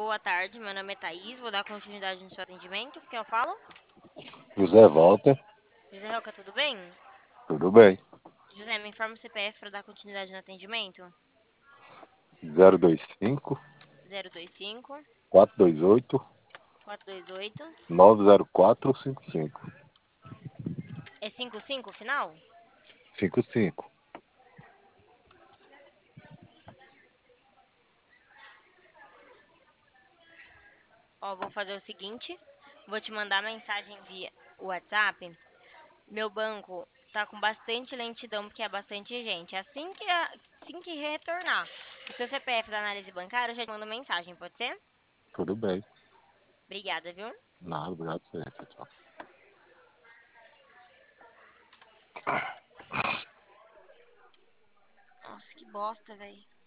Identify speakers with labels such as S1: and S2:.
S1: boa tarde. Meu nome é Thaís. Vou dar continuidade no seu atendimento. Com quem eu falo?
S2: José Walter,
S1: José Roca, tudo bem?
S2: tudo bem?
S1: José, me informa o CPF para dar continuidade no atendimento.
S2: 025
S1: 025
S2: 428
S1: 428.
S2: 90455
S1: É 55 o final?
S2: 55.
S1: Ó, vou fazer o seguinte. Vou te mandar mensagem via WhatsApp. Meu banco tá com bastante lentidão porque é bastante gente. Assim que retornar o seu CPF da análise bancária, eu já te mando mensagem, pode ser?
S2: Tudo bem.
S1: Obrigada, viu?
S2: Nada, obrigado a você. Tchau.
S1: Nossa, que bosta, velho.